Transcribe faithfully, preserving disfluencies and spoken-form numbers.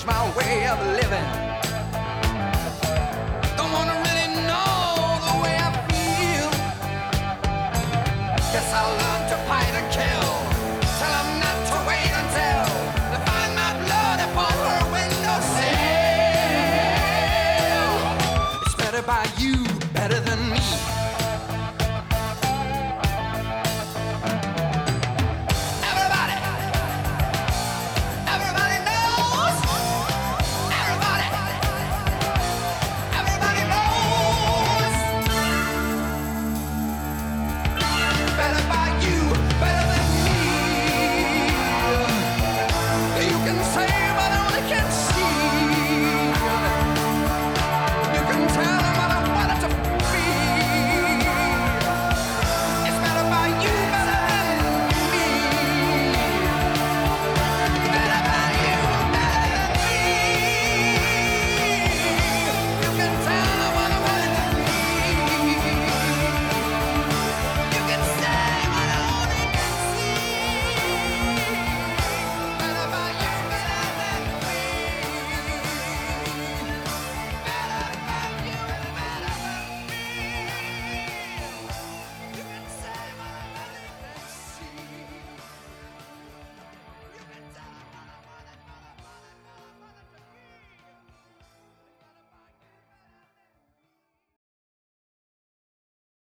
my way of living. Don't wanna really know the way I feel. Guess I'll learn to fight and kill. Tell 'em not to wait until they find my blood upon her windowsill. It's better by you.